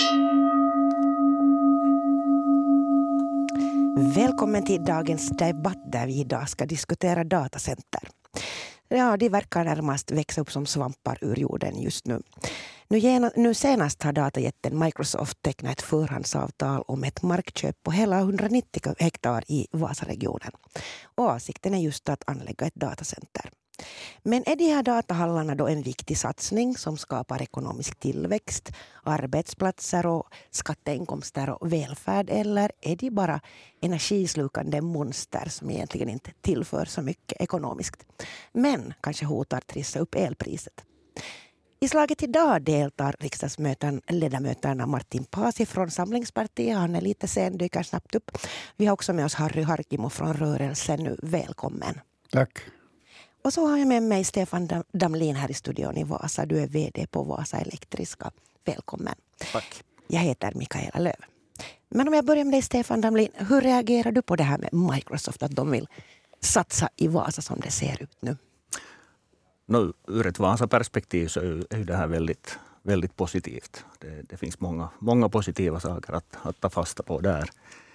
Välkommen till dagens debatt där vi idag ska diskutera datacenter. Ja, de verkar närmast växa upp som svampar ur jorden just nu. Nu senast har datajätten Microsoft tecknat ett förhandsavtal om ett markköp på hela 190 hektar i Vasaregionen. Och avsikten är just att anlägga ett datacenter. Men är de här datahallarna då en viktig satsning som skapar ekonomisk tillväxt, arbetsplatser och skatteinkomster och välfärd, eller är de bara energislukande monster som egentligen inte tillför så mycket ekonomiskt, men kanske hotar trissa upp elpriset? I slaget idag deltar riksdagsledamöterna Martin Paasi från Samlingspartiet. Han är lite sen, dyker snabbt upp. Vi har också med oss Harry Harkimo från rörelsen nu. Välkommen. Tack. Och så har jag med mig Stefan Damlin här i studion i Vasa. Du är vd på Vasa Elektriska. Välkommen. Tack. Jag heter Mikaela Löv. Men om jag börjar med dig Stefan Damlin. Hur reagerar du på det här med Microsoft? Att de vill satsa i Vasa som det ser ut nu? Ur ett Vasa-perspektiv så är ju det här väldigt, väldigt positivt. Det finns många positiva saker att ta fasta på där.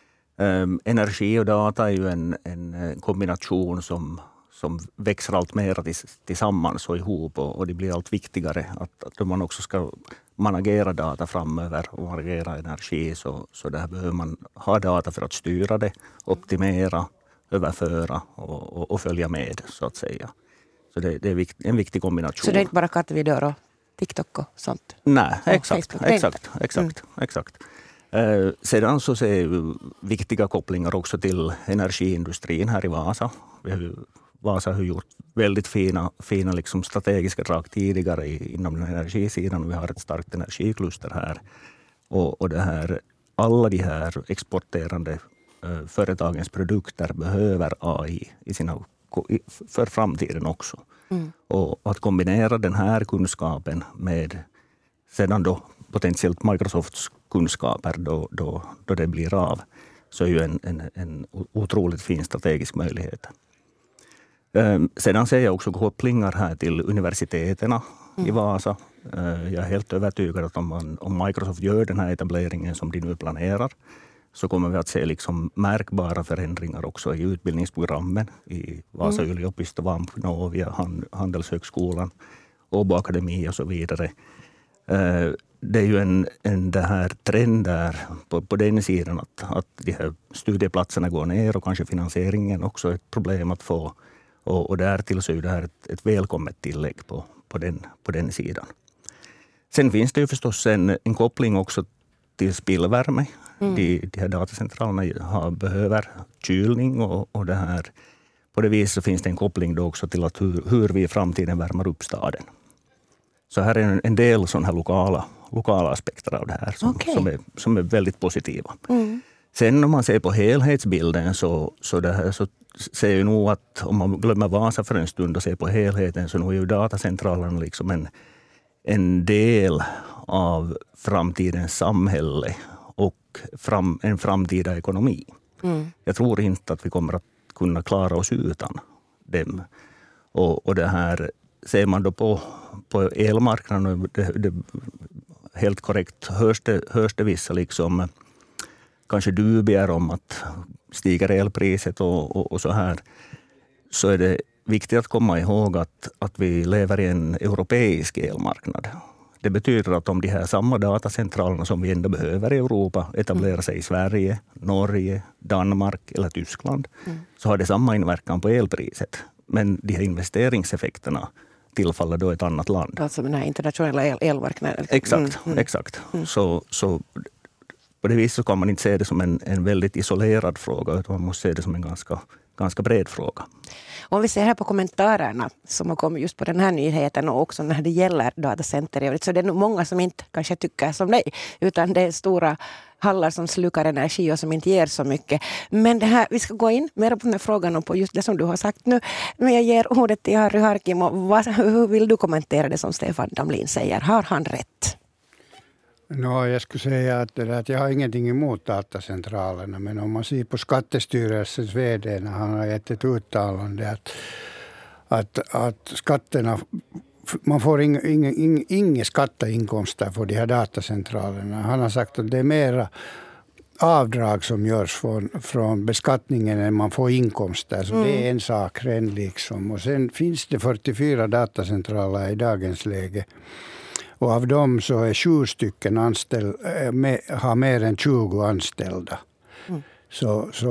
Energi och data är ju en kombination som växer allt mer tillsammans och ihop, och det blir allt viktigare att man också ska managera data framöver och managera energi, så där behöver man ha data för att styra det, optimera, överföra och följa med så att säga. Så det är en viktig kombination. Så det är inte bara kattvideo och TikTok och sånt? Nej, och exakt. Sedan så ser vi viktiga kopplingar också till energiindustrin här i Vasa. Vasa har gjort väldigt fina liksom strategiska drag tidigare inom den energisidan. Vi har ett starkt energikluster här. Och det här, alla de här exporterande företagens produkter behöver AI för framtiden också. Och att kombinera den här kunskapen med sedan då potentiellt Microsofts kunskaper då det blir av, så är ju en otroligt fin strategisk möjlighet. Sedan ser jag också kopplingar här till universiteterna i Vasa. Jag är helt övertygad att om Microsoft gör den här etableringen som de nu planerar, så kommer vi att se liksom märkbara förändringar också i utbildningsprogrammen i Vasa yliopisto, Novia, Handelshögskolan, Åbo Akademi och så vidare. Det är ju en det här trend där på den sidan att de här studieplatserna går ner och kanske finansieringen också är ett problem att få. Och därtill så är det här ett välkommet tillägg på den sidan. Sen finns det ju förstås en koppling också till spillvärme. De här datacentralerna behöver kylning och det här. På det viset så finns det en koppling då också till att hur vi i framtiden värmer upp staden. Så här är en del sådana här lokala aspekter av det här som är väldigt positiva. Sen om man ser på helhetsbilden så ser jag nog att om man glömmer Vasa för en stund och ser på helheten, så nu är ju datacentralerna liksom en del av framtidens samhälle och en framtida ekonomi. Jag tror inte att vi kommer att kunna klara oss utan dem. Och det här ser man då på elmarknaden, det helt korrekt hörs det vissa liksom kanske dubier om att stiger elpriset och så här, så är det viktigt att komma ihåg att vi lever i en europeisk elmarknad. Det betyder att om de här samma datacentralerna som vi ändå behöver i Europa etablerar sig i Sverige, Norge, Danmark eller Tyskland, så har det samma inverkan på elpriset. Men de här investeringseffekterna tillfaller då ett annat land. Alltså den här internationella elmarknaden. Exakt. Så på det viset kan man inte se det som en väldigt isolerad fråga, utan man måste se det som en ganska bred fråga. Om vi ser här på kommentarerna som har kommit just på den här nyheten och också när det gäller datacenter i övrigt, så det är nog många som inte kanske tycker som dig, utan det är stora hallar som slukar energi och som inte ger så mycket. Men det här, vi ska gå in mer på den här frågan och på just det som du har sagt nu. Men jag ger ordet till Harry Harkimo. Hur vill du kommentera det som Stefan Damlin säger? Har han rätt? Jag skulle säga att jag har ingenting emot datacentralerna, men om man ser på Skattestyrelsens vd när han har gett ett uttalande att skatterna man får inga skatteinkomster för de här datacentralerna. Han har sagt att det är mera avdrag som görs från beskattningen än man får inkomster. Så det är en sak redan liksom. Och sen finns det 44 datacentraler i dagens läge. Och av dem så är 7 stycken har mer än 20 anställda. Så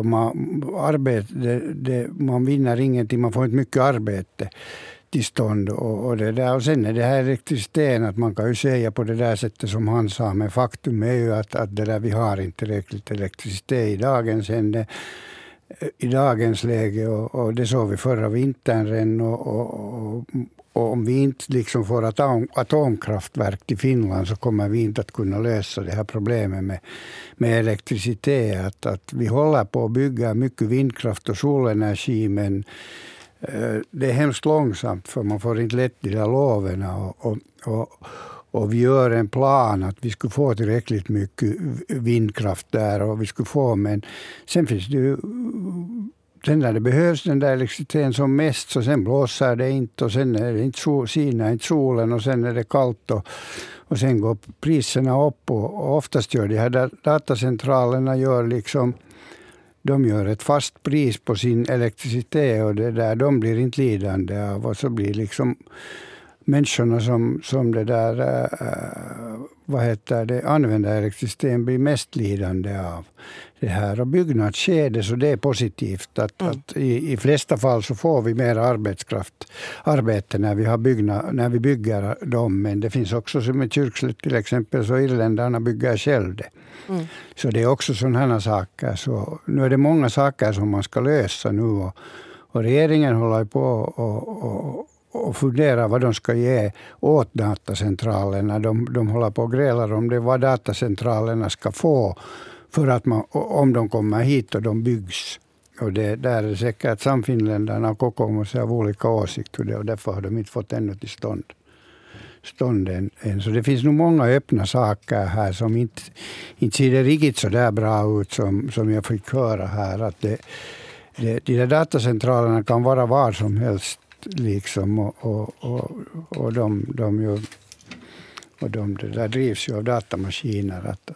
man vinner ingenting, man får inte mycket arbete till stånd. Och det där. Och sen är det här elektriciteten, att man kan ju säga på det där sättet som han sa, men faktum är ju att det där vi har inte tillräckligt elektricitet i dagens läge, och det såg vi förra vintern och om vi inte liksom får atomkraftverk till Finland så kommer vi inte att kunna lösa det här problemet med elektricitet. Att vi håller på att bygga mycket vindkraft och solenergi, men det är hemskt långsamt för man får inte lätt de där loven och vi gör en plan att vi skulle få tillräckligt mycket vindkraft där och vi skulle få, men sen finns det ju sen när det behövs den där elektriciteten som mest, så sen blåser det inte och sen är det inte solen och sen är det kallt och sen går priserna upp och oftast gör de här datacentralerna de gör ett fast pris på sin elektricitet och det där, de blir inte lidande av, och så blir liksom människorna som det där använder elektricitet blir mest lidande av det här. Och byggnadsskede, så det är positivt att i flesta fall så får vi mer arbete när vi bygger dem, men det finns också som i Kyrkslätt till exempel, så irländarna bygger själv det. Så det är också sådana saker. Så nu är det många saker som man ska lösa nu och regeringen håller på och fundera vad de ska ge åt datacentralerna. De håller på och grälar om det, vad datacentralerna ska få för att om de kommer hit och de byggs. Och det där är säkert samfinländarna och kokoomus av olika åsikter och därför har de inte fått ännu till stånd än. Så det finns nog många öppna saker här som inte ser det riktigt så där bra ut som jag fick höra här. Att de där datacentralerna kan vara var som helst liksom och de där drivs ju av datamaskiner att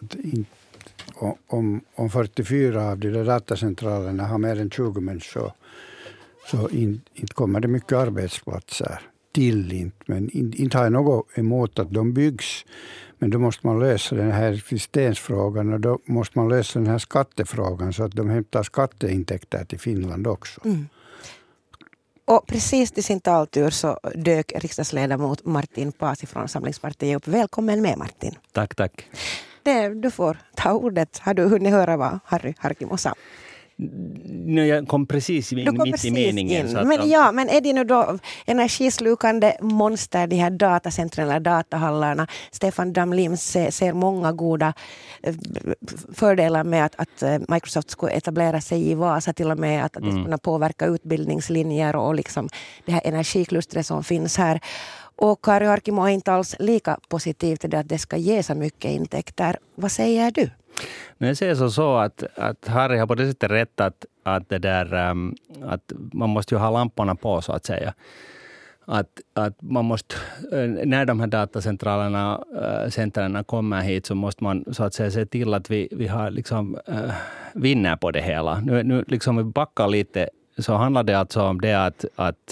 om 44 av de där datacentralerna har mer än 20 människor så inte kommer det mycket arbetsplatser till inte, men inte har jag något emot att de byggs, men då måste man lösa den här existensfrågan och då måste man lösa den här skattefrågan så att de hämtar skatteintäkter till Finland också. Och precis till sin taltur så dök riksdagsledamot Martin Paasi från Samlingspartiet upp. Välkommen med, Martin. Tack. Du får ta ordet. Har du hunnit höra vad Harry Harkimo sa? Jag kom precis mitt i meningen. Så att men är det nu då energislukande monster, de här datacentren eller datahallarna? Stefan Damlim ser många goda fördelar med att Microsoft skulle etablera sig i Vasa, till och med att det skulle kunna påverka utbildningslinjer och liksom det här energiklustret som finns här. Och Harry Harkimo är inte alls lika positiv till det att det ska ge så mycket intäkter. Vad säger du? Jag säger så att Harry har på det sättet rätt att det där att man måste ju ha lamporna på så att säga. Att man måste, när de här datacentralerna, centrarna kommer hit så måste man så att säga se till att vi har liksom vinner på det hela. Nu liksom vi backar lite, så handlar det alltså om det att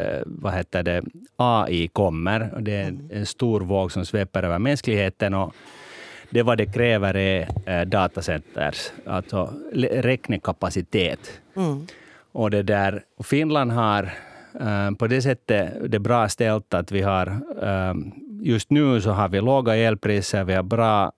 AI kommer. Och det är en stor våg som sveper över mänskligheten och det vad det kräver är datacenters, alltså räknekapacitet. Och det där, Finland har på det sättet det är bra ställt att vi har just nu så har vi låga elpriser, vi har bra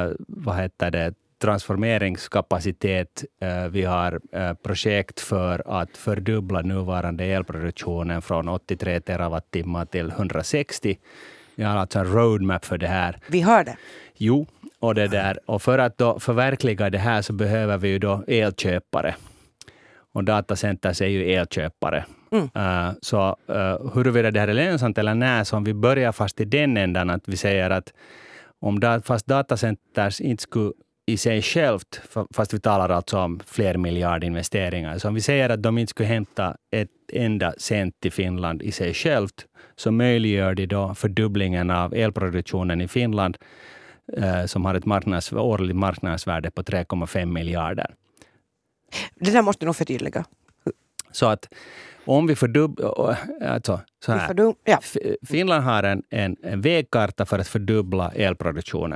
transformeringskapacitet, vi har projekt för att fördubbla nuvarande elproduktionen från 83 terawattimmar till 160. Vi har alltså en roadmap för det här. Vi har det. Jo, och för att då förverkliga det här så behöver vi ju då elköpare. Och datacenters är ju elköpare. Så huruvida det här är lönsamt eller nej, så om vi börjar fast i den ändan att vi säger att fast datacenters inte skulle i sig självt, fast vi talar alltså om fler miljardinvesteringar. Så om vi säger att de inte skulle hämta ett enda cent till Finland i sig självt, så möjliggör de då fördubblingen av elproduktionen i Finland som har ett årligt marknadsvärde på 3,5 miljarder. Det där måste nog förtydliga. Så att om vi fördubblar... Alltså, så här. Ja. Finland har en vägkarta för att fördubbla elproduktionen.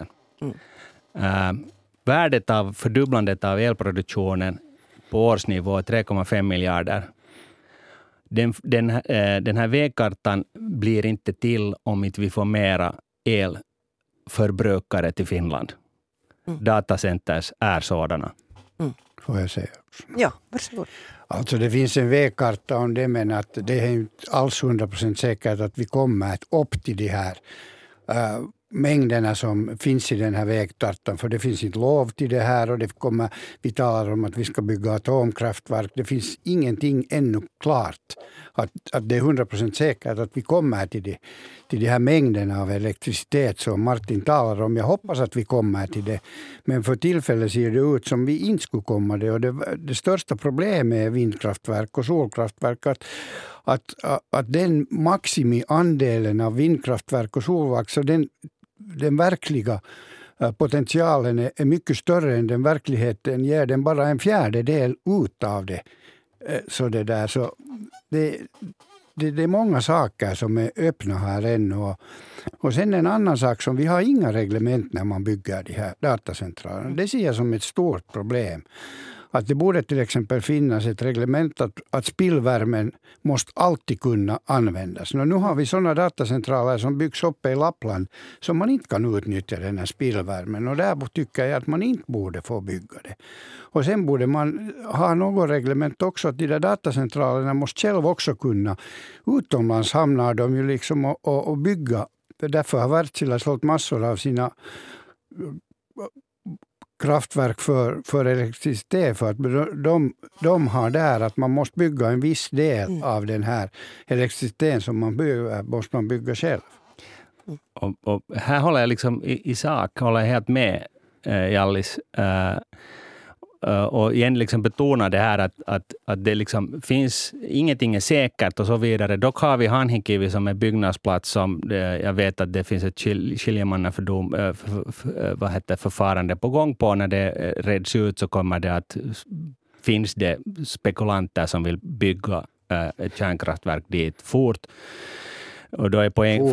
Värdet av fördubblandet av elproduktionen på årsnivå är 3,5 miljarder. Den här vägkartan blir inte till om inte vi får mera elförbrukare till Finland. Datacenters är sådana. Får jag säga också. Ja, varsågod. Alltså det finns en vägkarta om det, men att det är inte alls 100% säkert att vi kommer upp till de här mängderna som finns i den här vägkartan, för det finns inte lov till det här, och vi talar om att vi ska bygga atomkraftverk. Det finns ingenting ännu klart att det är 100% säkert att vi kommer till de här mängderna av elektricitet som Martin talar om. Jag hoppas att vi kommer till det, men för tillfället ser det ut som vi inte skulle komma det, och det största problemet är vindkraftverk och solkraftverk, att den maximiandelen av vindkraftverk och solverk, så den verkliga potentialen är mycket större än den verkligheten ger. Den bara en fjärdedel ut av det. Så det är många saker som är öppna här ännu. Och sen en annan sak som vi har inga reglement när man bygger de här datacentralerna. Det ser jag som ett stort problem. Att det borde till exempel finnas ett reglement att spillvärmen måste alltid kunna användas. Nu har vi sådana datacentraler som byggs upp i Lappland som man inte kan utnyttja den här spillvärmen. Och där tycker jag att man inte borde få bygga det. Och sen borde man ha något reglement också att de där datacentralerna måste själv också kunna. Utomlands hamnar de ju liksom och bygga. Därför har Wärtsilä sålt massor av sina kraftverk för elektricitet, för att de har där att man måste bygga en viss del av den här elektriciteten som måste man bygga själv. Och här håller jag liksom i sak håller jag helt med Hjallis. Och igen liksom betona det här att det liksom finns, ingenting är säkert och så vidare. Dock har vi Hanhikivi som är byggnadsplats som jag vet att det finns ett förfarande på gång på. När det reds ut så kommer det att finns det spekulanter som vill bygga ett kärnkraftverk dit fort. Och då är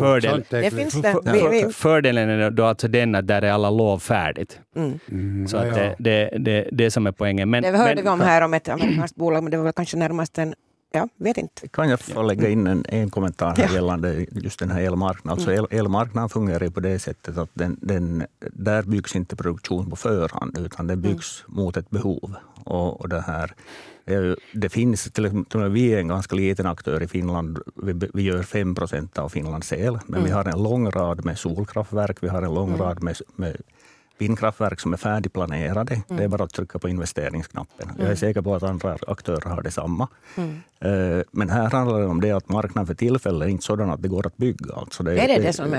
fördelen är då alltså den att där är alla lov färdigt. Så att det som är poängen. Men, det hörde vi om här om ett amerikanskt bolag, men det var väl kanske närmast vet inte. Kan jag få lägga in en kommentar här gällande just den här elmarknaden? Alltså elmarknaden fungerar på det sättet att där byggs inte produktion på förhand, utan det byggs mot ett behov. Och det här, det finns, vi är en ganska liten aktör i Finland. Vi gör 5% av Finlands el, men vi har en lång rad med solkraftverk, vi har en lång rad med vindkraftverk som är färdigplanerade. Det är bara att trycka på investeringsknappen. Jag är säker på att andra aktörer har detsamma. Men här handlar det om det att marknaden för tillfället är inte sådan att det går att bygga. Alltså det är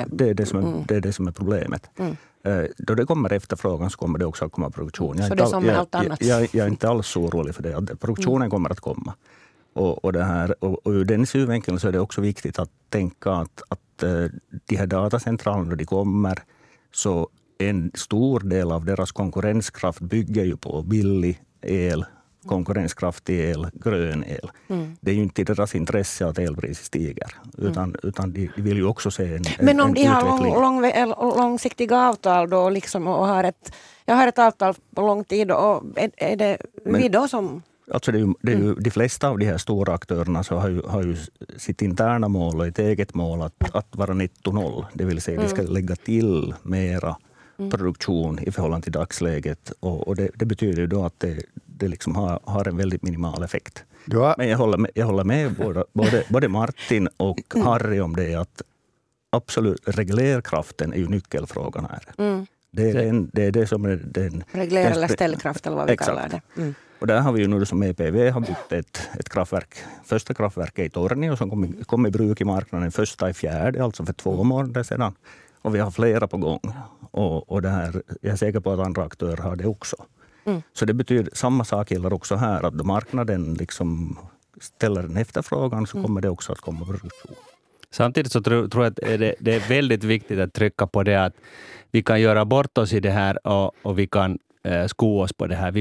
det som är problemet. Då det kommer efterfrågan så kommer det också att komma produktion. Så det är som med allt annat. Jag är inte alls orolig för det. Produktionen kommer att komma. Och ur den synvinkeln så är det också viktigt att tänka att de här datacentralerna, när de kommer, så en stor del av deras konkurrenskraft bygger ju på billig el, konkurrenskraftig el, grön el. Det är ju inte i deras intresse att elpriset stiger, utan de vill ju också se en Men om de utveckling. har långsiktiga avtal då liksom, och jag har ett avtal på lång tid, och är det vi då som... Alltså det är ju de flesta av de här stora aktörerna så har ju sitt interna mål och ett eget mål att vara netto noll. Det vill säga vi ska lägga till mera produktion i förhållande till dagsläget, och det betyder ju då att det liksom har en väldigt minimal effekt. Men jag håller med både Martin och Harry om det, att absolut reglerkraften är ju nyckelfrågan här. Det är det som är den... Reglera eller ställkraft eller vad vi kallar det. Och där har vi ju nu som EPV har byggt ett kraftverk. Första kraftverket i Tornio som kom i bruk i marknaden 1.4, alltså för 2 månader sedan. och vi har flera på gång. Och det här, jag är säker på att andra aktörer har det också. Så det betyder, samma sak gäller också här, att då marknaden liksom ställer en efterfrågan så kommer det också att komma produktion. Samtidigt så tror jag att det är väldigt viktigt att trycka på det att vi kan göra bort oss i det här och vi kan sko oss på det här.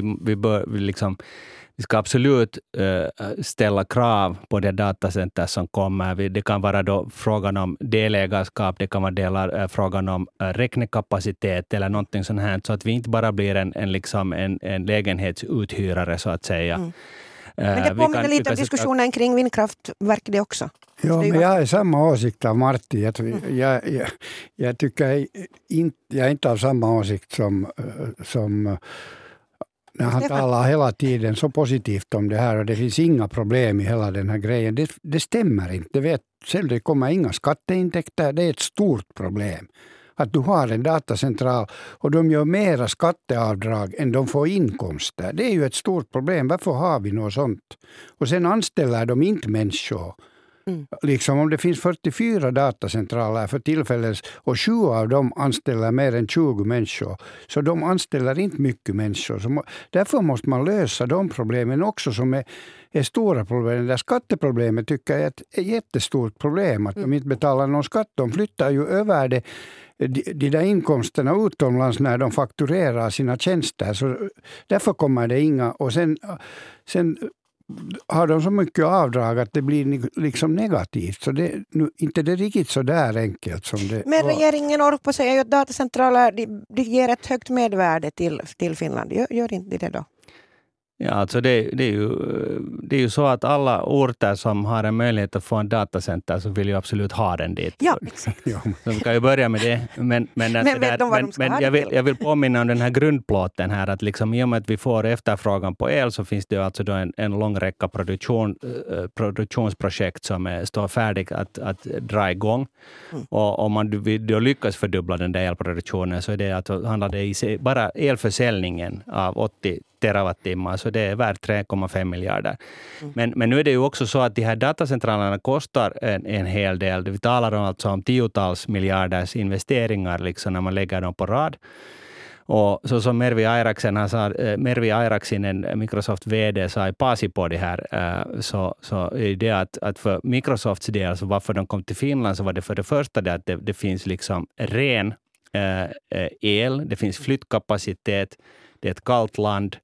Vi ska absolut ställa krav på det datacenter som kommer. Det kan vara då frågan om delägarskap, det kan vara frågan om räknekapacitet eller någonting sånt här, så att vi inte bara blir en lägenhetsuthyrare så att säga. Men det påminner lite om diskussionen kring vindkraftverk det också. Ja, men jag har samma åsikt av Martti. Jag tycker jag är inte av samma åsikt som när han talar hela tiden så positivt om det här och det finns inga problem i hela den här grejen. Det stämmer inte. Det kommer inga skatteintäkter. Det är ett stort problem. Att du har en datacentral och de gör mera skatteavdrag än de får inkomster. Det är ju ett stort problem. Varför har vi något sånt? Och sen anställer de inte människor. Liksom om det finns 44 datacentraler för tillfället och 20 av dem anställer mer än 20 människor. Så de anställer inte mycket människor. Så därför måste man lösa de problemen också som är stora problem. Det skatteproblemet tycker jag är ett jättestort problem. Att de inte betalar någon skatt. De flyttar ju över de där inkomsterna utomlands när de fakturerar sina tjänster. Så därför kommer det inga. Och sen har de så mycket avdrag att det blir liksom negativt. Så det inte det riktigt så där enkelt som det. Men regeringen Orpo säger ju att datacentraler de ger ett högt medvärde till Finland. Gör inte det då? Ja, alltså det är ju så att alla orter som har en möjlighet att få en datacenter så vill ju absolut ha den dit. Ja, exakt. Så vi kan ju börja med det. Men jag vill påminna om den här grundplåten här, att liksom i och med att vi får efterfrågan på el så finns det ju alltså då en lång räcka produktionsprojekt som står färdig att dra igång. Och om man då lyckas fördubbla den där elproduktionen så är det alltså, handlar det i sig, bara elförsäljningen av 80 terawattimmar, så det är värt 3,5 miljarder. Men nu är det ju också så att de här datacentralerna kostar en hel del. Vi talar alltså om tiotals miljarders investeringar liksom när man lägger dem på rad. Och så som Mervi Airaksinen, Microsoft VD, sa i Pasi på det här, så är det att för Microsofts del, så varför de kom till Finland, så var det för det första det att det finns liksom ren el, det finns flyttkapacitet, det är ett kallt land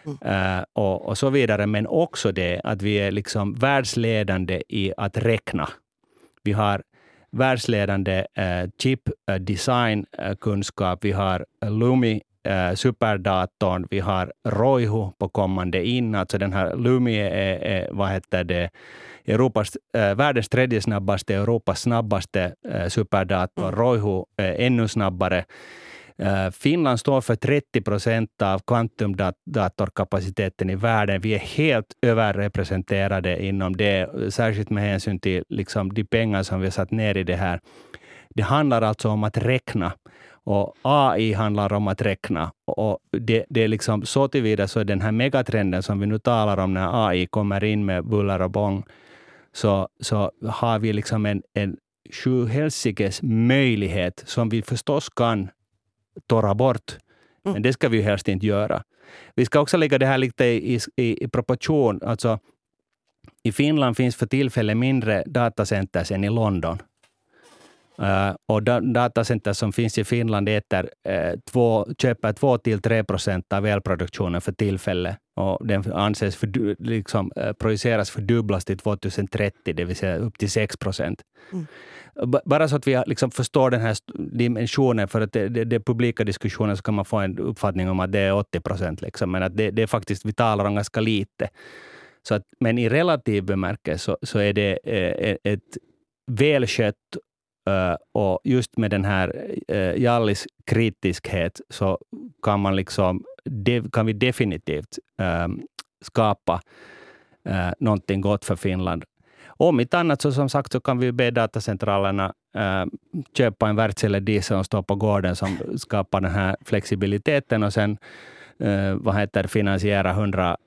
och så vidare, men också det att vi är liksom världsledande i att räkna. Vi har världsledande chip design kunskap, vi har Lumi superdatorn, vi har Roihu på kommande in, alltså den här Lumi är världens tredje snabbaste, Europas snabbaste superdator, Roihu ännu snabbare. Finland står för 30% av kvantumdatorkapaciteten i världen. Vi är helt överrepresenterade inom det, särskilt med hänsyn till liksom de pengar som vi har satt ner i det här. Det handlar alltså om att räkna. Och AI handlar om att räkna. Och det är liksom så tillvida så den här megatrenden som vi nu talar om när AI kommer in med buller och bång, så har vi liksom en sjuhelsikes möjlighet som vi förstås kan torra bort. Men det ska vi ju helst inte göra. Vi ska också lägga det här lite i proportion. Alltså, i Finland finns för tillfället mindre datacenter än i London. Och datacenter som finns i Finland köper 2-3% av elproduktionen för tillfället. Och den anses projiceras fördubblas till 2030, det vill säga upp till 6%. Bara så att vi liksom förstår den här dimensionen, för att det publika diskussionen så kan man få en uppfattning om att det är 80%. Liksom, men att det är faktiskt, vi talar om ganska lite. Så att, men i relativ bemärkelse så är det ett välskött och just med den här Jallis kritiskhet så kan vi definitivt skapa någonting gott för Finland. Om inte annat så som sagt så kan vi be datacentralerna köpa en Wärtsilä som står på gården som skapar den här flexibiliteten och sen finansiera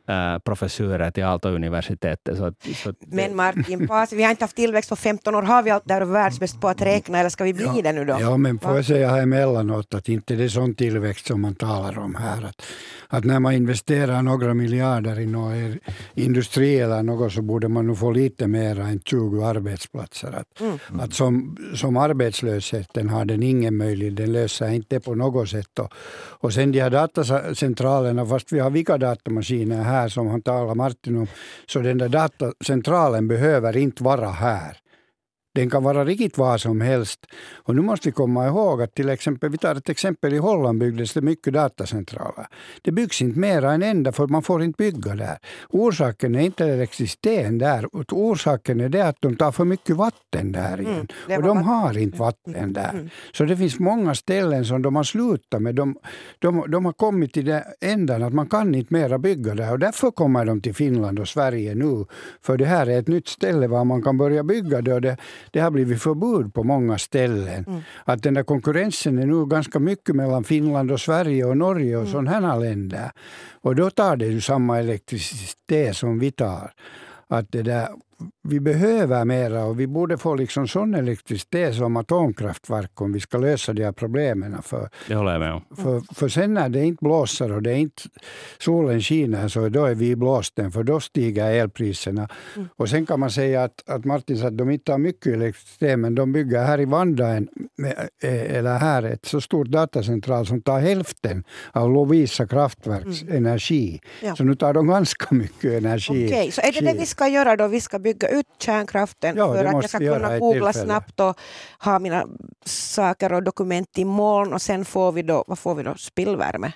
professurer till Aalto-universitetet. Men Martin Paas, vi har inte haft tillväxt på 15 år. Har vi allt där och världsbäst på att räkna, eller ska vi bli det nu då? Ja, men får jag säga här emellanåt att inte det är sån tillväxt som man talar om här. Att när man investerar några miljarder i någon industri eller något, så borde man nog få lite mer än 20 arbetsplatser. Att som arbetslösheten har den ingen möjlighet, den löser inte på något sätt. Och sen de här datacentralerna, fast vi har vilka datamaskiner här som han talar Martin om, så den där datacentralen behöver inte vara här. Den kan vara riktigt vad som helst. Och nu måste vi komma ihåg att till exempel, vi tar ett exempel, i Holland byggdes det mycket datacentraler. Det byggs inte mer än enda, för man får inte bygga där. Orsaken är inte elektricitet där. Orsaken är det att de tar för mycket vatten där igen. Och de har inte vatten där. Så det finns många ställen som de har slutat med. De har kommit till den ändan att man kan inte mera bygga där. Och därför kommer de till Finland och Sverige nu. För det här är ett nytt ställe var man kan börja bygga det. Och det har blivit förbud på många ställen. Att den där konkurrensen är nu ganska mycket mellan Finland och Sverige och Norge och sådana här länder. Och då tar det ju samma elektricitet som vi tar. Att det där, vi behöver mera och vi borde få liksom sån elektricitet som atomkraftverk om vi ska lösa de här problemen. Det håller jag med om. För sen när det inte blåser och det är inte solen skiner, så då är vi i blåsten, för då stiger elpriserna. Och sen kan man säga att Martin sa att de inte har mycket elektricitet, men de bygger här i Vanda eller här ett så stort datacentral som tar hälften av Lovisa kraftverks energi. Ja. Så nu tar de ganska mycket energi. Okej, så är det vi ska göra då? Vi ska bygga ut kärnkraften för att jag ska kunna googla snabbt och ha mina saker och dokument i moln, och sen får vi då, vad får vi då? Spillvärme?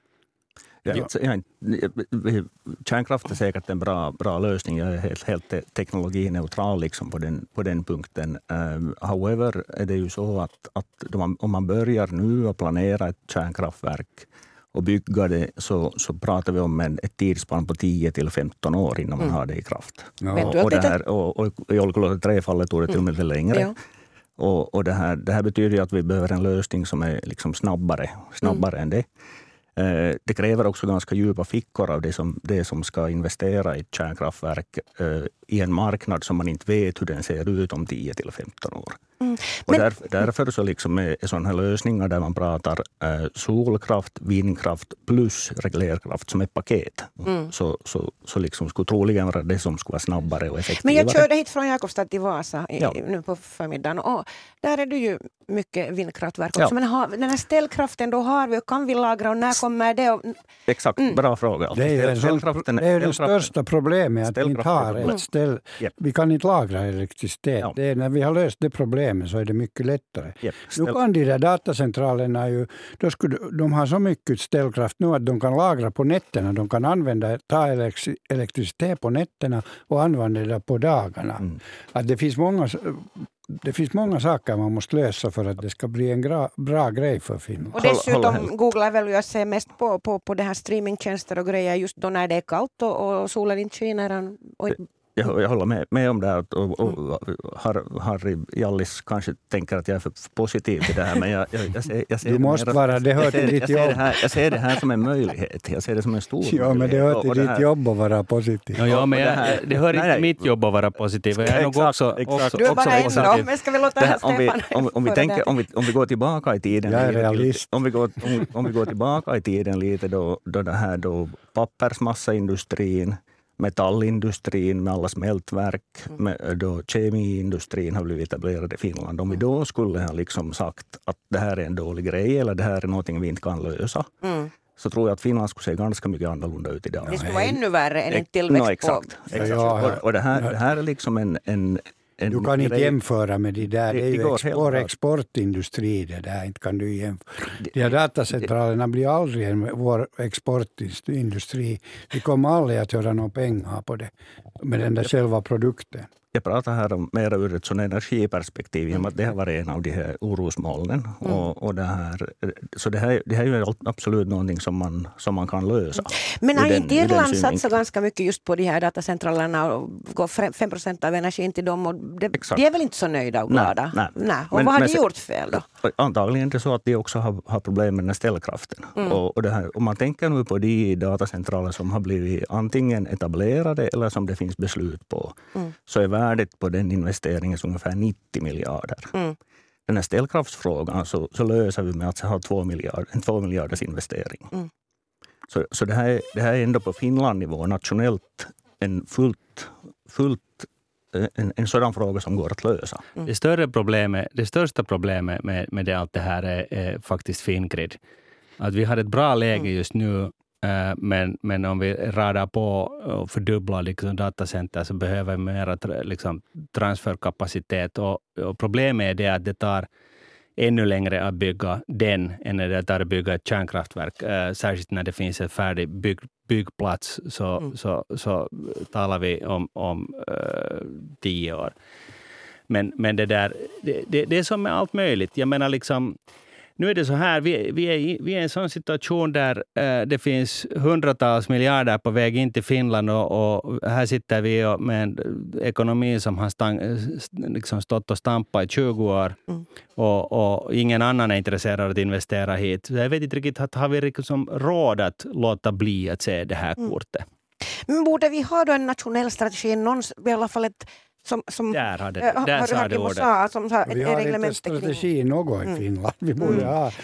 Kärnkraft är säkert en bra lösning. Jag är helt teknologineutral liksom på den punkten. However är det ju så att om man börjar nu att planera ett kärnkraftverk och bygga det, så pratar vi om ett tidsspann på 10-15 år innan man har det i kraft. Ja. Och i Olkiluoto 3-fallet tog det till och med längre. Ja. Och det här betyder att vi behöver en lösning som är liksom snabbare än det. Det kräver också ganska djupa fickor av det som ska investera i ett kärnkraftverk i en marknad som man inte vet hur den ser ut om 10-15 år. Och därför så liksom är sådana här lösningar där man pratar solkraft, vindkraft plus reglerkraft som ett paket. Så liksom skulle troligen vara det som skulle vara snabbare och effektivare. Men jag körde hit från Jakobstad till Vasa nu på förmiddagen, och där är det ju mycket vindkraftverk också. Men den här ställkraften då har vi, och kan vi lagra, och när kommer det? Exakt, bra fråga. Det är det största problemet, att vi inte har ett ställ. Vi kan inte lagra elektricitet. Ja. Det är när vi har löst det problemet så är det mycket lättare. Nu kan de där datacentralerna ju, de har så mycket ställkraft nu att de kan lagra på nätterna. De kan ta elektricitet på nätterna och använda det på dagarna. Att det finns många saker man måste lösa för att det ska bli en bra grej för Finland. Och dessutom googlar väl jag ser mest på det här streamingtjänster och grejer just då när det är kallt och solen inte skiner. Jag håller med om det här, och Harry Jallis kanske tänker att jag är för positiv till det här, men jag ser du måste vara, det hör till ditt jobb. Jag ser det här som en möjlighet, jag ser det som en stor möjlighet. Ja, men det hör till ditt jobb att vara positiv. Ja, men det hör inte till mitt jobb att vara positiv. Jag är nog också du är bara en då, men ska vi låta här Stefan? Om vi går tillbaka i tiden. Jag är realist. Om vi går tillbaka i tiden lite då det här då pappersmassaindustrin, metallindustrin med alla smältverk, då kemiindustrin har blivit etablerad i Finland. Om vi då skulle ha liksom sagt att det här är en dålig grej eller det här är någonting vi inte kan lösa, så tror jag att Finland skulle se ganska mycket annorlunda ut idag. Det skulle vara ännu värre än en tillväxt. Exakt. Och det här är liksom en du kan inte jämföra med det där. Det är ju exportindustri det där. Inte kan du jämföra. De här datacentralerna blir aldrig vår exportindustri. Vi kommer aldrig att göra några pengar på det med den där själva produkten. jag pratar här om mer ur ett sån energiperspektiv, i och med att det har varit en av de här orosmolnen. Och det här, så det här är ju absolut någonting som man kan lösa. Men har inte Irland satsat ganska mycket just på de här datacentralerna och går 5% av energin till dem, och de är väl inte så nöjda och glada? Nej. Och vad har de gjort fel då? Antagligen är det så att de också har problem med den ställkraften. Och det här, om man tänker nu på de datacentraler som har blivit antingen etablerade eller som det finns beslut på, så är värdet på den investeringen ungefär 90 miljarder. Den här ställkraftsfrågan så löser vi med att ha 2 miljarders investering. Så det här är ändå på Finlandnivå nationellt en en sådan fråga som går att lösa. Det största problemet med allt det här är faktiskt Fingrid. Att vi har ett bra läge just nu, men om vi radar på och fördubblar liksom datacenter, så behöver vi mer liksom transferkapacitet. Och problemet är det att det tar ännu längre att bygga den än det tar att bygga ett kärnkraftverk. Särskilt när det finns en färdig byggplats så talar vi om 10 år. Men det är som med allt möjligt. Jag menar liksom, nu är det så här, vi är i en sån situation där det finns hundratals miljarder på väg in till Finland, och här sitter vi med en ekonomi som har liksom stått och stampat i 20 år och ingen annan är intresserad av att investera hit. Så jag vet inte riktigt, har vi liksom råd att låta bli att se det här kortet? Men borde vi ha då en nationell strategi, i alla fall ett som där har det ordet. Vi har inte strategi något i Finland. Vi borde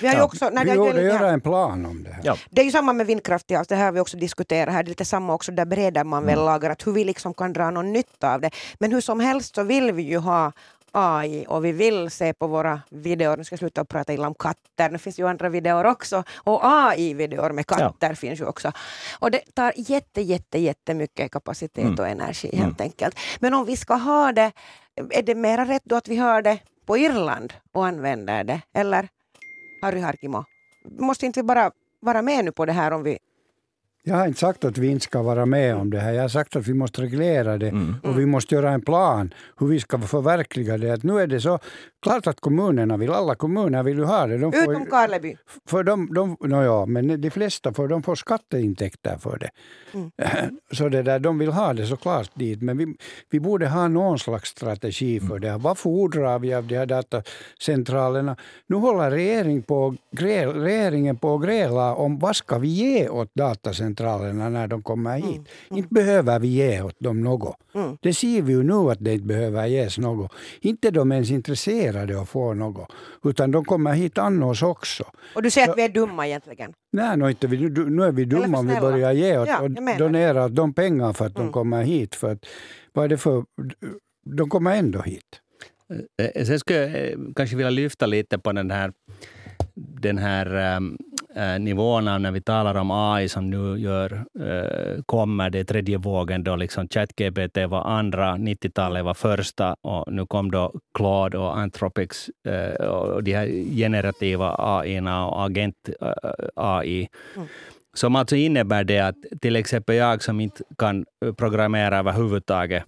göra en plan om det här. Ja. Det är ju samma med vindkraft. Det här har vi också diskuterat här. Det är lite samma också, där breder man väl lagar att hur vi liksom kan dra någon nytta av det. Men hur som helst så vill vi ju ha AI, och vi vill se på våra videor. Nu ska jag sluta prata illa om katter. Det finns ju andra videor också. Och AI-videor med katter finns ju också. Och det tar jättemycket kapacitet och energi helt enkelt. Men om vi ska ha det, är det mer rätt då att vi har det på Irland och använder det? Eller Harry Harkimo? Måste inte vi bara vara med nu på det här om vi... Jag har inte sagt att vi inte ska vara med om det här. Jag har sagt att vi måste reglera det och vi måste göra en plan hur vi ska förverkliga det. Att nu är det så klart att alla kommuner vill ju ha det. Utom Karleby. Men de flesta de får skatteintäkter för det. Så det där, de vill ha det så klart dit. Men vi borde ha någon slags strategi för det. Vad fordrar vi av de här datacentralerna? Nu håller regeringen på att gräla om vad ska vi ge åt datacentralerna när de kommer hit. Inte behöver vi ge åt dem något. Det ser vi ju nu att det inte behöver ges något. Inte de ens intresserade att få något. Utan de kommer hit annars också. Och du säger att vi är dumma egentligen? Nej, nu är vi dumma om vi börjar ge åt och donera de pengar för att de kommer hit. För att, vad är det för... De kommer ändå hit. Sen skulle jag kanske vilja lyfta lite på den här nivåerna när vi talar om AI som nu kommer det tredje vågen då liksom ChatGPT var andra, 90-talet var första och nu kom då Claude och Anthropics och de här generativa AI-na och agent-AI. Som alltså innebär det att till exempel jag som inte kan programmera överhuvudtaget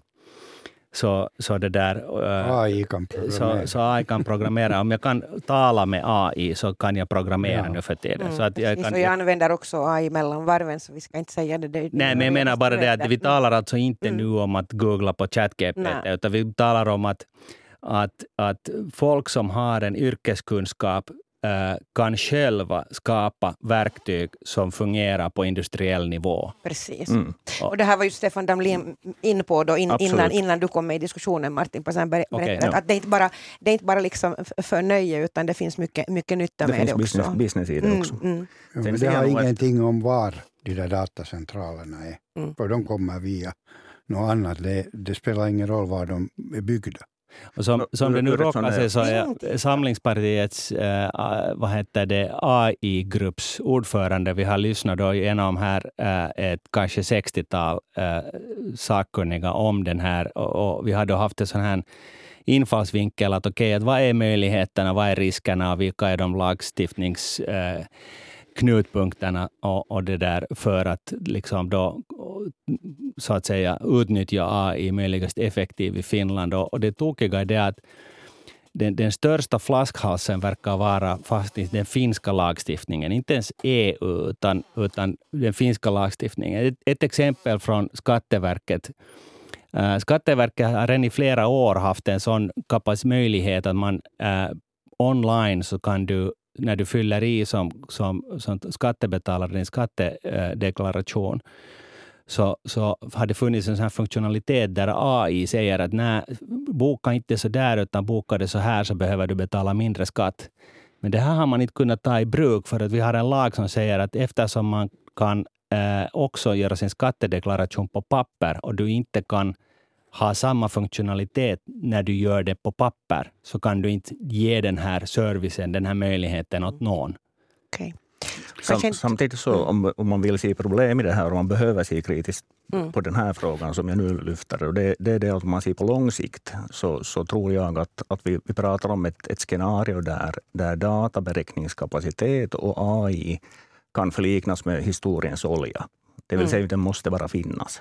så det där AI kan programmera. Så AI kan programmera. Om jag kan tala med AI så kan jag programmera nu för tiden. Så att jag använder också AI mellan varven, så vi ska inte säga det. Nej, men jag menar bara det att vi talar alltså inte nu om att googla på ChatGPT, utan vi talar om att folk som har en yrkeskunskap kan själva skapa verktyg som fungerar på industriell nivå. Precis. Och det här var ju Stefan Damlin in på då, innan du kom med i diskussionen, Martin Passenberg. Att det är inte bara liksom för nöje, utan det finns mycket nytta med det också. Det finns business i det också. Men det har ingenting om var de där datacentralerna är. För de kommer via något annat. Det spelar ingen roll var de är byggda. Och som det nu råkar sig så är Samlingspartiets AI-grupps ordförande. Vi har lyssnat då igenom här ett kanske 60-tal sakkunniga om den här, och vi har då haft en sån här infallsvinkel att att vad är möjligheterna, vad är riskerna, vilka är de knutpunkterna och det där för att liksom då så att säga utnyttja AI möjligast effektivt i Finland. Och det tokiga är det att den största flaskhalsen verkar vara faktiskt den finska lagstiftningen. Inte ens EU utan den finska lagstiftningen. Ett exempel från Skatteverket. Skatteverket har redan i flera år haft en sån möjlighet att man online så kan du, när du fyller i som skattebetalare din skattedeklaration, så har det funnits en sån här funktionalitet där AI säger att nej, boka inte så där utan boka det så här så behöver du betala mindre skatt. Men det här har man inte kunnat ta i bruk för att vi har en lag som säger att eftersom man kan också göra sin skattedeklaration på papper och du inte kan ha samma funktionalitet när du gör det på papper så kan du inte ge den här servicen, den här möjligheten åt någon. Okej. Samtidigt så om man vill se problem i det här och man behöver se kritiskt på den här frågan som jag nu lyfter, och det är det att man ser på lång sikt så tror jag att vi pratar om ett scenario där databeräkningskapacitet och AI kan förliknas med historiens olja. Det vill säga att den måste bara finnas.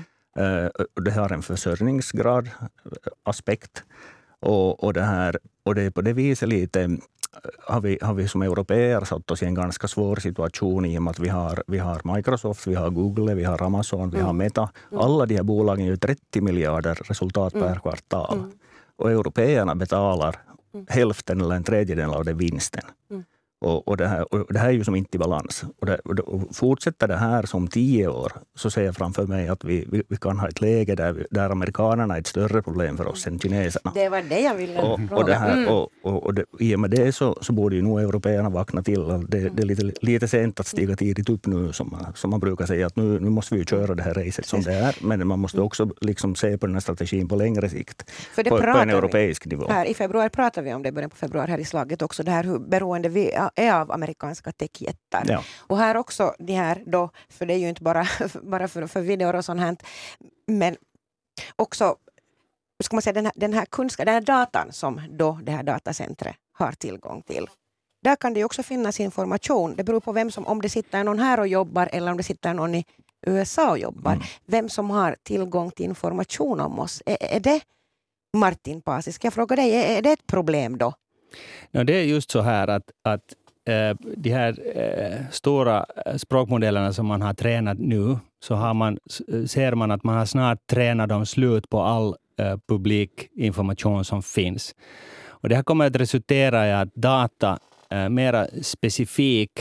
Det har en försörjningsgrad aspekt och det är på det viset lite har vi som europeer satt oss i en ganska svår situation i och med att vi har Microsoft, vi har Google, vi har Amazon, vi har Meta. Alla de här bolagen gör 30 miljarder resultat per kvartal. Och europeerna betalar hälften eller en tredjedel av den vinsten. Och det här är ju som inte i balans. Och fortsätter det här som 10 år så ser jag framför mig att vi kan ha ett läge där amerikanerna är ett större problem för oss än kineserna. Det var det jag ville fråga. I och med det så borde ju nog europeerna vakna till. Det är lite sent att stiga tidigt upp nu som man brukar säga att nu måste vi ju köra det här racet som det är. Men man måste också liksom se på den här strategin på längre sikt. För det på en europeisk nivå. Här, i februari pratar vi om det, början på februari här i slaget också. Det här hur beroende vi är av amerikanska techjättar. Ja. Och här också de här då, för det är ju inte bara för videor och sånt här, men också ska man säga den här datan som då det här datacentret har tillgång till. Där kan det ju också finnas information. Det beror på om det sitter någon här och jobbar eller om det sitter någon i USA och jobbar. Vem som har tillgång till information om oss. Är det, Martin Paasi, ska jag fråga dig, är det ett problem då? Ja, det är just så här att de här stora språkmodellerna som man har tränat nu, så ser man att man har snart tränat dem slut på all publik information som finns. Och det här kommer att resultera i att data, mera specifik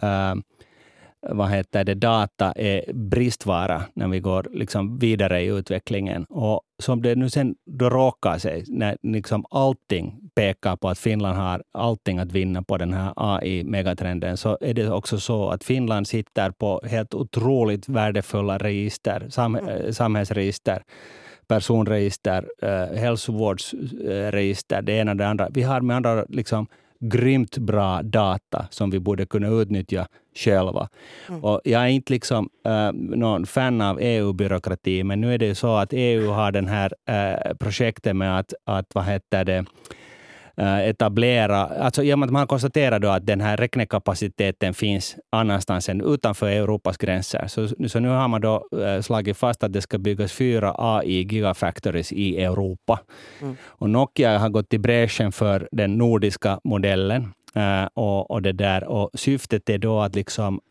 data är bristvara när vi går liksom vidare i utvecklingen. Och som det nu sen då råkar sig, när liksom allting pekar på att Finland har allting att vinna på den här AI-megatrenden, så är det också så att Finland sitter på helt otroligt värdefulla register, samhällsregister, personregister, hälsovårdsregister, det ena och det andra. Vi har med andra liksom grymt bra data som vi borde kunna utnyttja själva. Och jag är inte liksom någon fan av EU-byråkrati, men nu är det så att EU har den här projektet med att etablera, alltså i och med att man konstaterar då att den här räknekapaciteten finns annanstans än utanför Europas gränser. Så nu har man då slagit fast att det ska byggas 4 AI gigafactories i Europa. Och Nokia har gått i bräschen för den nordiska modellen och det där. Och syftet är då att liksom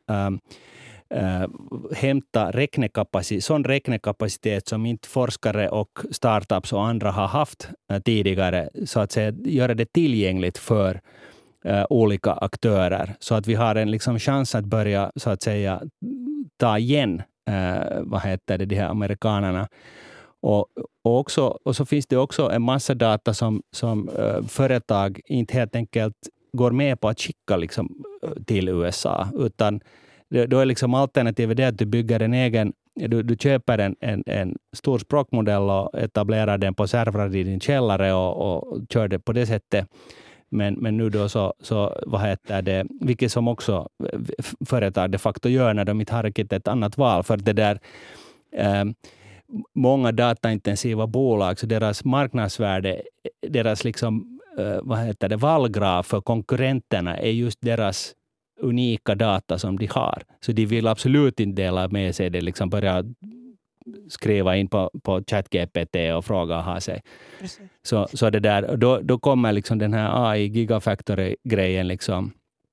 hämta sån räknekapacitet som inte forskare och startups och andra har haft tidigare, så att säga göra det tillgängligt för olika aktörer, så att vi har en liksom chans att börja så att säga ta igen de här amerikanerna. Och så finns det också en massa data som företag inte helt enkelt går med på att skicka liksom till USA, utan då är liksom alternativet det att du bygger en egen, du köper en stor språkmodell och etablerar den på servrar i din källare och kör det på det sättet. Men nu då så vilket som också företag de facto gör när de inte har ett annat val, för det där många dataintensiva bolag, så deras marknadsvärde, deras liksom vallgrav för konkurrenterna är just deras unika data som de har. Så de vill absolut inte dela med sig det, liksom börja skriva in på ChatGPT och fråga och ha sig. Precis. Så det där, då kommer liksom den här AI Gigafactory-grejen liksom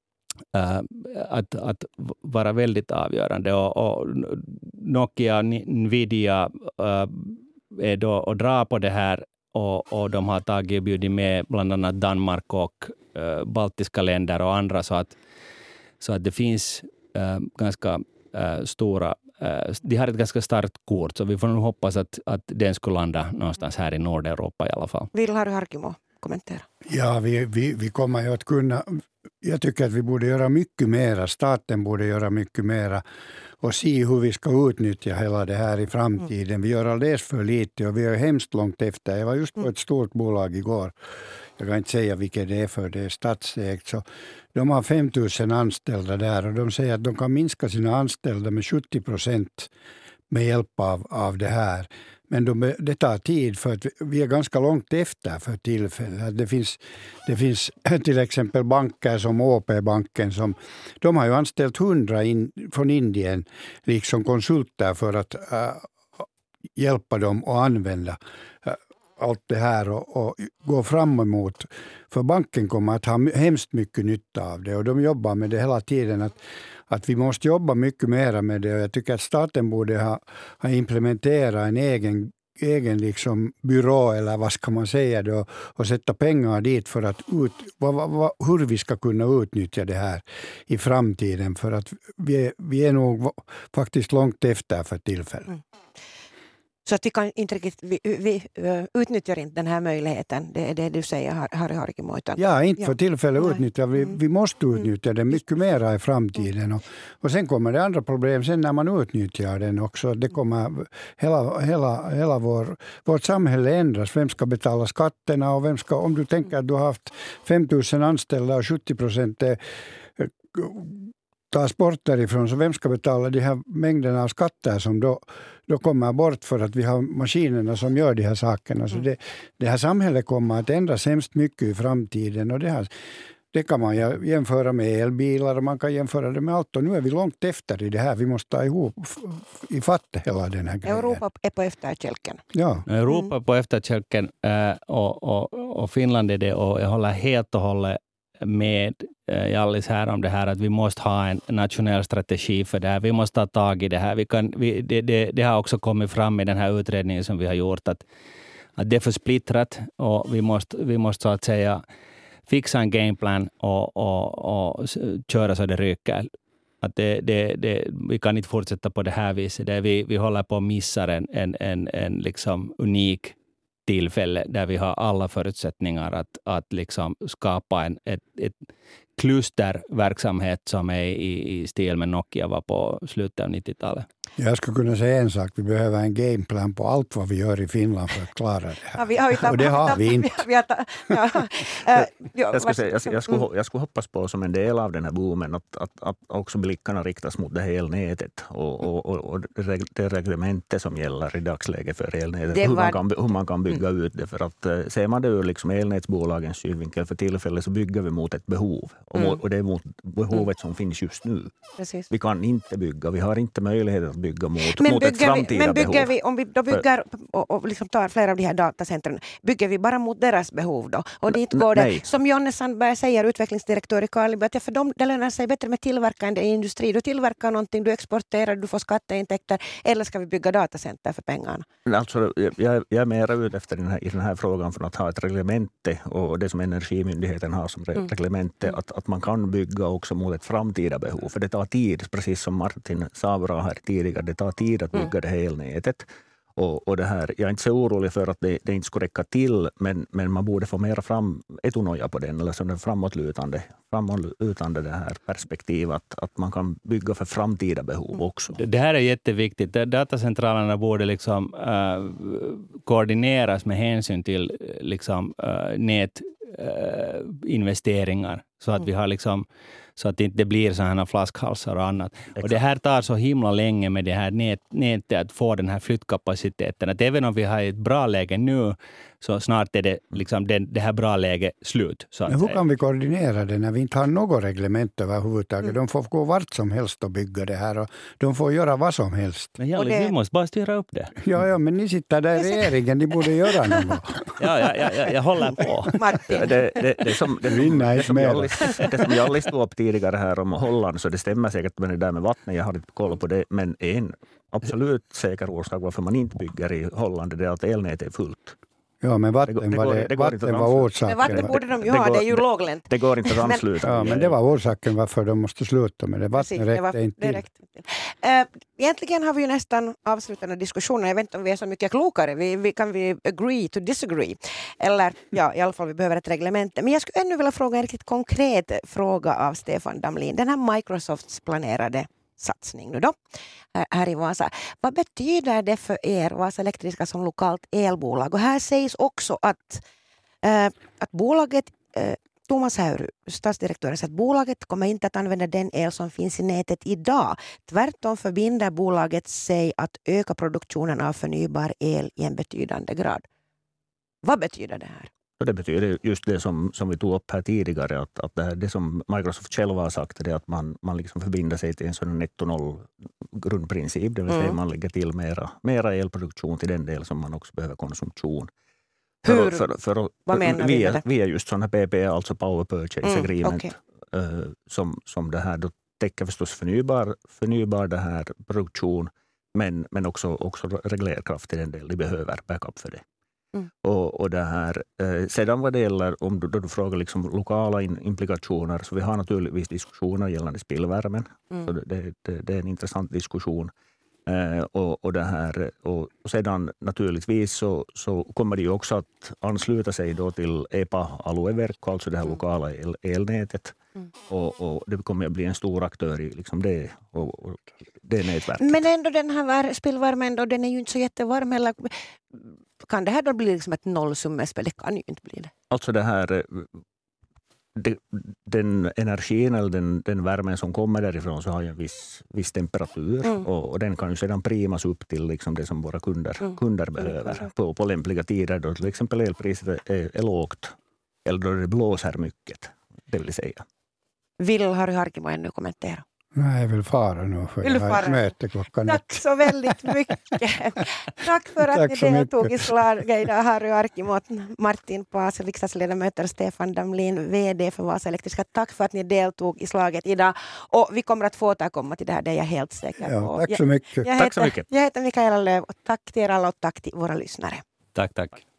att vara väldigt avgörande. Och Nokia, Nvidia är då och drar på det här och de har tagit och bjudit med bland annat Danmark och baltiska länder och andra så att det finns ganska stora, de har ett ganska starkt kort så vi får nog hoppas att den skulle landa någonstans här i Nordeuropa i alla fall. Vill Harry Harkimo kommentera? Ja, vi kommer ju att kunna. Jag tycker att vi borde göra mycket mera. Staten borde göra mycket mera och se hur vi ska utnyttja hela det här i framtiden. Vi gör alldeles för lite och vi är hemskt långt efter. Jag var just på ett stort bolag igår. Jag kan inte säga vilket det är för det är statsägt. Så de har 5 000 anställda där och de säger att de kan minska sina anställda med 70% med hjälp av det här. Men det tar tid för att vi är ganska långt efter för tillfället. Det finns till exempel banker som OP-banken de har ju anställt 100 från Indien liksom konsulter för att hjälpa dem att använda allt det här och gå fram emot. För banken kommer att ha hemskt mycket nytta av det och de jobbar med det hela tiden att vi måste jobba mycket mer med det och jag tycker att staten borde ha implementerat en egen liksom byrå eller vad ska man säga då, och sätta pengar dit för att hur vi ska kunna utnyttja det här i framtiden för att vi är nog faktiskt långt efter för tillfället. Så att vi kan inte riktigt, vi utnyttjar inte den här möjligheten, det är det du säger Harry Harkimo. Ja, inte för tillfället utnyttja, vi måste utnyttja den mycket mer i framtiden och sen kommer det andra problem sen när man utnyttjar den också. Det kommer hela vårt samhälle ändras. Vem ska betala skatterna och om du tänker att du har haft 5 000 anställda och 70% tas bort därifrån, så vem ska betala de här mängderna av skatter som då kommer bort för att vi har maskinerna som gör de här sakerna. Så det här samhället kommer att ändras hemskt mycket i framtiden och det kan man jämföra med elbilar och man kan jämföra det med allt och nu är vi långt efter i det här. Vi måste ta ihop i fatt hela den här grejen. Europa är på efterkälken. Ja. Europa på efterkälken och Finland är det och jag håller helt och hållet med Jallis här om det här att vi måste ha en nationell strategi för det här. Vi måste ta tag i det här. Det har också kommit fram i den här utredningen som vi har gjort att det är för splittrat och vi måste så att säga fixa en gameplan och köra så det ryker. Att vi kan inte fortsätta på det här viset. Vi håller på att missa en liksom unik tillfälle där vi har alla förutsättningar att liksom skapa ett klusterverksamhet som är i stil med Nokia var på slutet av 90-talet. Jag skulle kunna säga en sak. Vi behöver en gameplan på allt vad vi gör i Finland för att klara det här. Och det har vi inte. Jag skulle hoppas på som en del av den här boomen att också blickarna riktas mot det här elnätet och det reglementet som gäller i dagsläget för elnätet. Hur man kan bygga ut det. För att ser man det ur liksom elnätsbolagens synvinkel för tillfället så bygger vi mot ett behov. Och det är mot behovet som finns just nu. Precis. Vi kan inte bygga. Vi har inte möjlighet att bygga mot ett framtida behov. Om vi då bygger och liksom tar flera av de här datacentren, bygger vi bara mot deras behov då? Och dit går det, som Jonne Sandberg säger, utvecklingsdirektör i Karleby, att för dem det lönar sig bättre med tillverkande industri. Du tillverkar någonting, du exporterar, du får skatteintäkter, eller ska vi bygga datacenter för pengarna? Alltså, jag är mer ute efter i den här frågan för att ha ett reglemente och det som Energimyndigheten har som reglemente, att man kan bygga också mot ett framtida behov. För det tar tid, precis som Martin sa bra här tidigare, det tar tid att bygga det här elnätet. Och det här, jag är inte så orolig för att det inte skulle räcka till, men man borde få mera etunoja på den, eller som framåtlutande det här perspektivet att man kan bygga för framtida behov också. Det här är jätteviktigt. Datacentralerna borde liksom koordineras med hänsyn till liksom nätinvesteringar Så att vi har liksom, så att det inte blir sådana flaskhalsar och annat. Exakt. Och det här tar så himla länge med det här nätet att få den här flyttkapaciteten. Att även om vi har ett bra läge nu, så snart är det liksom det här bra läget slut. Så att men hur kan vi koordinera det när vi inte har något reglement överhuvudtaget? De får gå vart som helst och bygga det här och de får göra vad som helst. Men vi måste bara styra upp det. Ja, men ni sitter där i regeringen, ni borde göra något. Jag håller på. Martin. Det som jag listade upp tidigare här om Holland, så det stämmer säkert med det där med vattnet. Jag har inte koll på det, men en absolut säker orsak varför man inte bygger i Holland är att elnätet är fullt. Ja, men vatten var orsaken. Men vatten borde de ju ha, det är ju lågläntigt. Det går inte att ansluta. Ja, men det var orsaken varför de måste sluta med det. Vatten räckte inte till. Egentligen har vi ju nästan avslutande diskussioner. Jag vet inte om vi är så mycket klokare. Vi kan agree to disagree. Eller ja, i alla fall vi behöver ett reglement. Men jag skulle ännu vilja fråga en riktigt konkret fråga av Stefan Damlin. Den här Microsofts planerade satsning nu då, här i Vasa. Vad betyder det för er, Vasa Elektriska, som lokalt elbolag? Och här sägs också att bolaget, Thomas Häyry, statsdirektören, säger att bolaget kommer inte att använda den el som finns i nätet idag. Tvärtom förbinder bolaget sig att öka produktionen av förnybar el i en betydande grad. Vad betyder det här? Och det betyder just det som vi tog upp här tidigare, att det som Microsoft själva har sagt är att man liksom förbinder sig till en sån netto-noll grundprincip, det vill säga man lägger till mera elproduktion till den del som man också behöver konsumtion. Vad menar vi med det? Via just sådana PPA, alltså Power Purchase Agreement, som det här då täcker förstås förnybar det här produktion, men också reglerkraft till den del de behöver backup för det. Och det här, sedan vad det gäller, om du frågar liksom lokala implikationer, så vi har naturligtvis diskussioner gällande spillvärmen. Så det är en intressant diskussion. Och det här, och sedan naturligtvis så kommer det ju också att ansluta sig då till EPA-alueverk, alltså det här lokala elnätet. Och det kommer att bli en stor aktör i liksom det och det nätverket. Men ändå den här spillvärmen då, den är ju inte så jättevarm, eller kan det här då bli liksom ett nollsummespel? Det kan ju inte bli det. Alltså det här, den energin eller den värmen som kommer därifrån, så har ju en viss temperatur och den kan ju sedan primas upp till liksom det som våra kunder behöver på lämpliga tider då till exempel elpriset är lågt eller då det blåser mycket, det vill säga. Vill Harry Harkimo ännu kommentera? Nej, jag vill fara nu för jag har ett möte klockan. Tack så väldigt mycket. Tack för att ni deltog i slaget idag, Harry Harkimo, Martin Paas, riksdagsledamöter, Stefan Damlin, VD för Vasa Elektriska. Tack för att ni deltog i slaget idag. Och vi kommer att få återkomma till det här, det är jag helt säker på. Tack så mycket. Jag heter Mikaela Löv och tack till er alla och tack till våra lyssnare. Tack.